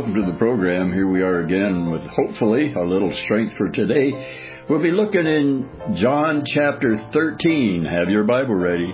welcome to the program. Here we are again with hopefully a little strength for today. We'll be looking in John chapter 13. Have your Bible ready.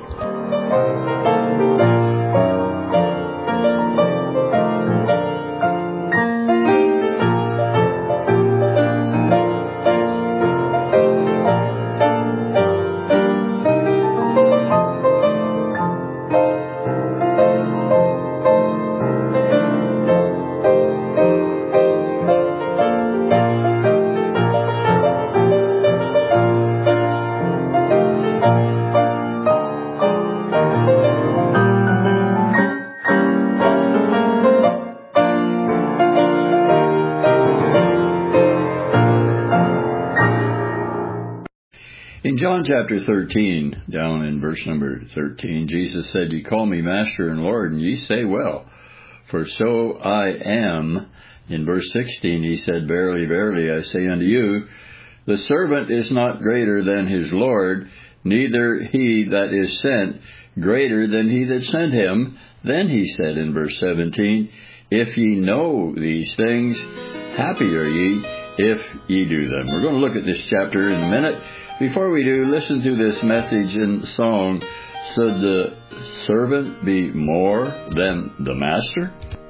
In John chapter 13, down in verse number 13, Jesus said, "Ye call me Master and Lord, and ye say well, for so I am." In verse 16, he said, "Verily, verily, I say unto you, the servant is not greater than his Lord, neither he that is sent greater than he that sent him." Then he said in verse 17, "If ye know these things, happy are ye if ye do them." We're going to look at this chapter in a minute. Before we do, listen to this message and song. Should the servant be more than the master?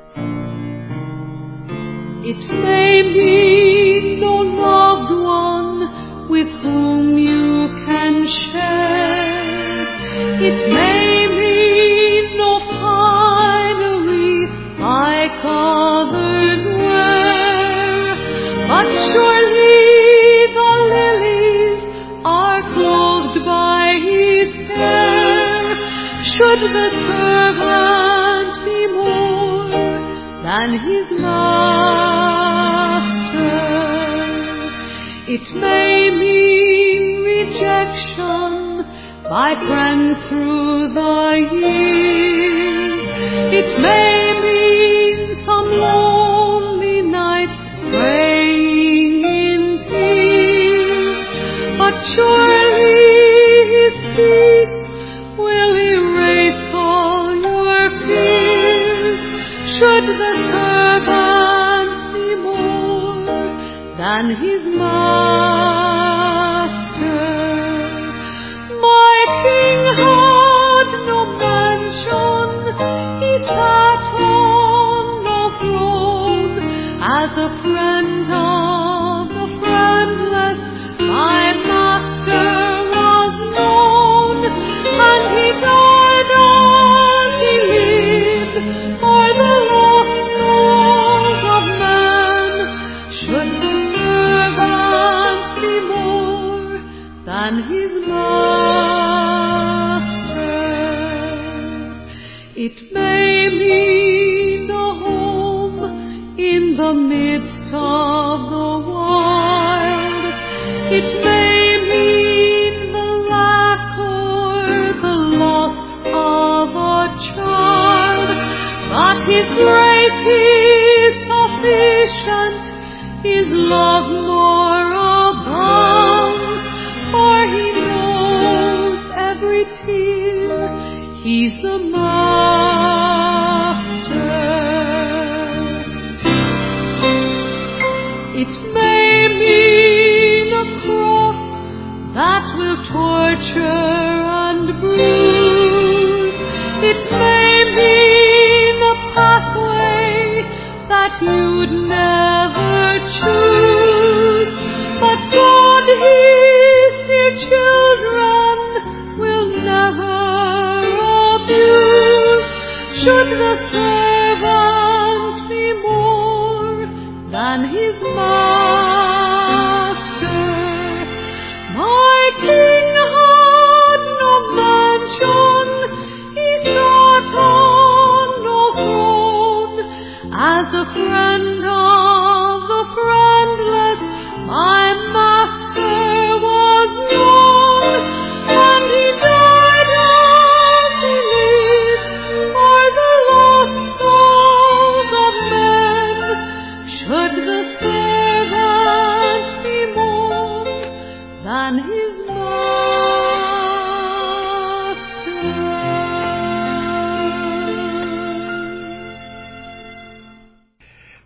It may be no loved one with whom you can share. It may be no finery like others wear, but surely the lilies are clothed by his care. Should the servant be more than his master, it may mean rejection by friends through the years. It may mean some lonely nights praying in tears, but surely his peace will erase all your fears. Should the servant be more than his master? My king had no mansion, he sat on no throne. As a friend of the friendless, my master was known, and he died as he lived for the lost souls of men. Should the servant be more than his master? It may mean a home in the midst of the wild. It may mean the lack or the loss of a child, but his grace is sufficient, his love more abounds, for he knows every tear, he's the master. It may mean a cross that will torture and bruise. It may mean a pathway that you'd never choose. But God, his dear children, will never abuse. Should the servant be more than his master? My king had no mansion, he sat on no throne. As a friend of the friendless, my master was known, and he died as he lived for the lost souls of men. Should the servant be more than his master?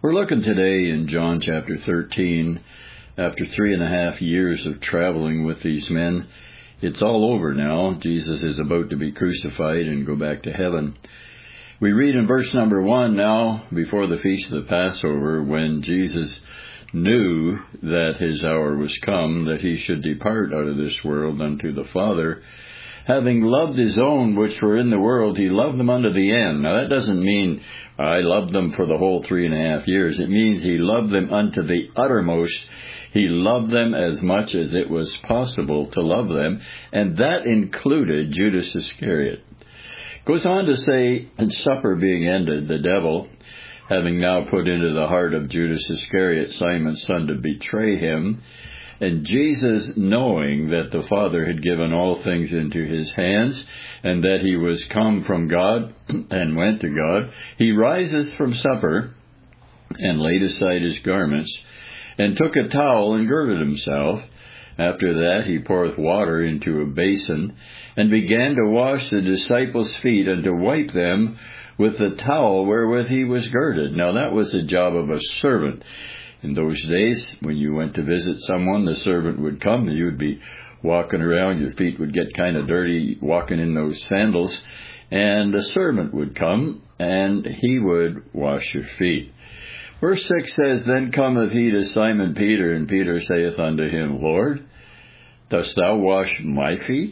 We're looking today in John chapter 13. After 3.5 years of traveling with these men, it's all over now. Jesus is about to be crucified and go back to heaven. We read in verse number 1 now, before the feast of the Passover, when Jesus knew that his hour was come, that he should depart out of this world unto the Father, having loved his own which were in the world, he loved them unto the end. Now that doesn't mean I loved them for the whole 3.5 years. It means he loved them unto the uttermost. He loved them as much as it was possible to love them, and that included Judas Iscariot. Goes on to say, and supper being ended, the devil, having now put into the heart of Judas Iscariot, Simon's son, to betray him, and Jesus, knowing that the Father had given all things into his hands, and that he was come from God and went to God, he riseth from supper, and laid aside his garments, and took a towel and girded himself. After that he poureth water into a basin, and began to wash the disciples' feet, and to wipe them with the towel wherewith he was girded. Now that was the job of a servant. In those days, when you went to visit someone, the servant would come, and you would be walking around, your feet would get kind of dirty walking in those sandals, and the servant would come, and he would wash your feet. Verse 6 says, Then cometh he to Simon Peter, and Peter saith unto him, Lord, dost thou wash my feet?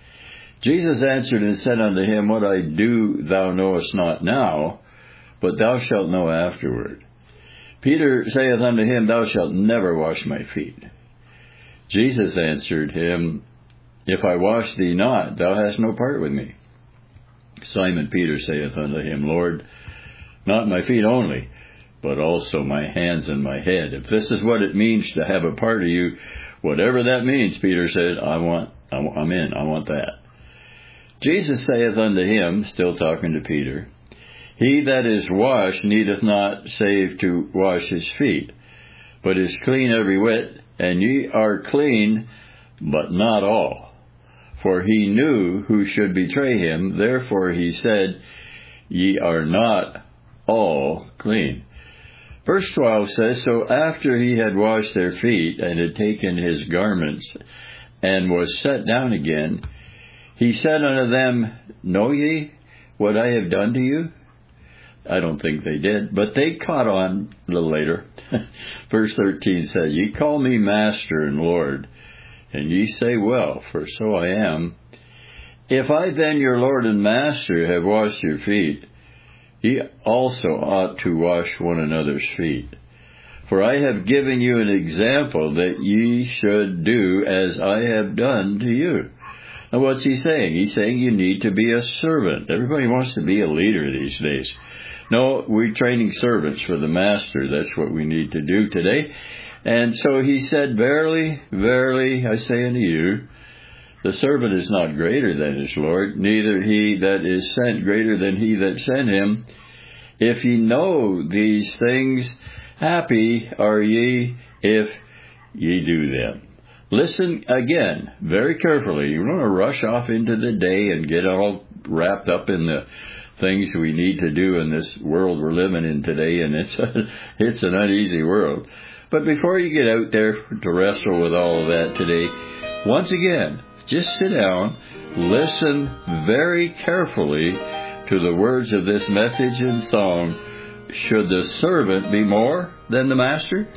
Jesus answered and said unto him, What I do thou knowest not now, but thou shalt know afterward. Peter saith unto him, Thou shalt never wash my feet. Jesus answered him, If I wash thee not, thou hast no part with me. Simon Peter saith unto him, Lord, not my feet only, but also my hands and my head. If this is what it means to have a part of you, whatever that means, Peter said, I'm in, I want that. Jesus saith unto him, still talking to Peter, He that is washed needeth not save to wash his feet, but is clean every whit, and ye are clean, but not all. For he knew who should betray him, therefore he said, Ye are not all clean. Verse 12 says, So after he had washed their feet, and had taken his garments, and was set down again, he said unto them, Know ye what I have done to you? I don't think they did, but they caught on a little later. Verse 13 says, Ye call me Master and Lord, and ye say, Well, for so I am. If I then, your Lord and Master, have washed your feet, ye also ought to wash one another's feet. For I have given you an example that ye should do as I have done to you. Now what's he saying? He's saying you need to be a servant. Everybody wants to be a leader these days. No, we're training servants for the Master. That's what we need to do today. And so he said, Verily, verily, I say unto you, the servant is not greater than his Lord, neither he that is sent greater than he that sent him. If ye know these things, happy are ye if ye do them. Listen again very carefully. You don't want to rush off into the day and get all wrapped up in the things we need to do in this world we're living in today, and it's an uneasy world. But before you get out there to wrestle with all of that today, once again, just sit down, listen very carefully to the words of this message and song, Should the servant be more than the master?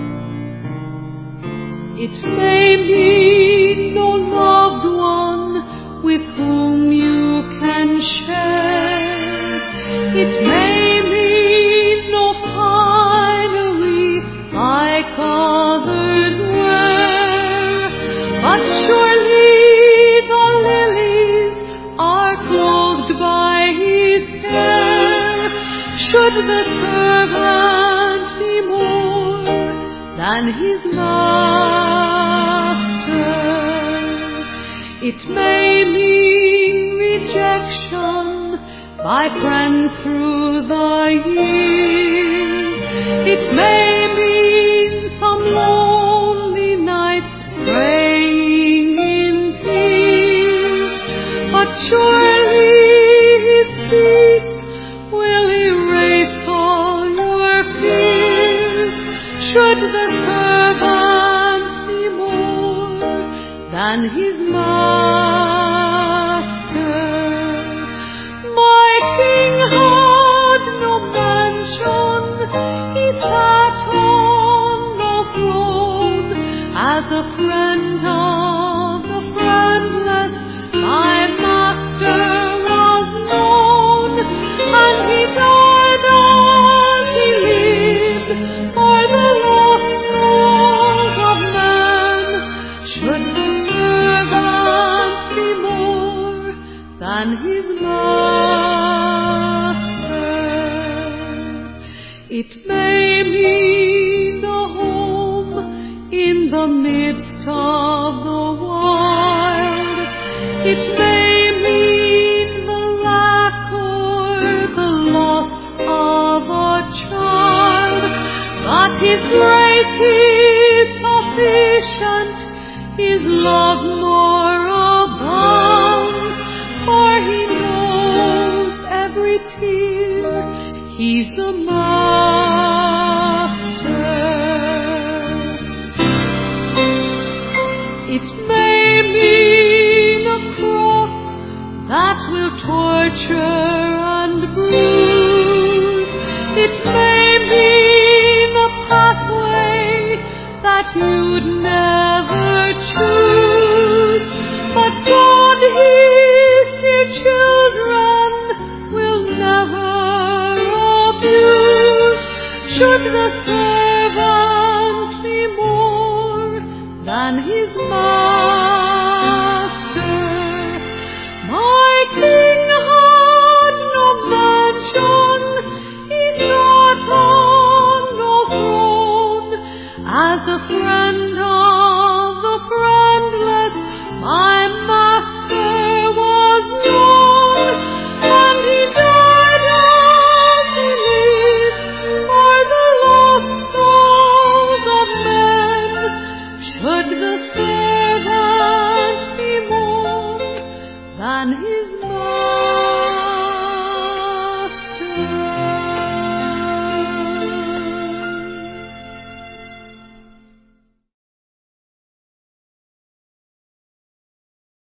It may be no loved one with whom you can share. It may be no finery like others wear, but surely the lilies are clothed by his care. Should the servant be more than his master, it may mean rejection by friends through the years. It may mean some lonely nights praying in tears, but surely his peace will erase all your fears. than his master. My king had no mansion, he sat on no throne, as a friend of the friendless, my master was known, and he died as he lived for the lost souls of men. Should the servant be more than his master? It may mean a home in the midst of the wild. It may mean the lack or the loss of a child, but his grace is sufficient, his love more abounds, for he knows every tear, he's the master. It may mean a cross that will torture and bruise. It may mean a pathway that you'd never choose. But God, His dear children, will never abuse. Should the servant be more than his master? My king had no mansion, he sat on no throne, as a friend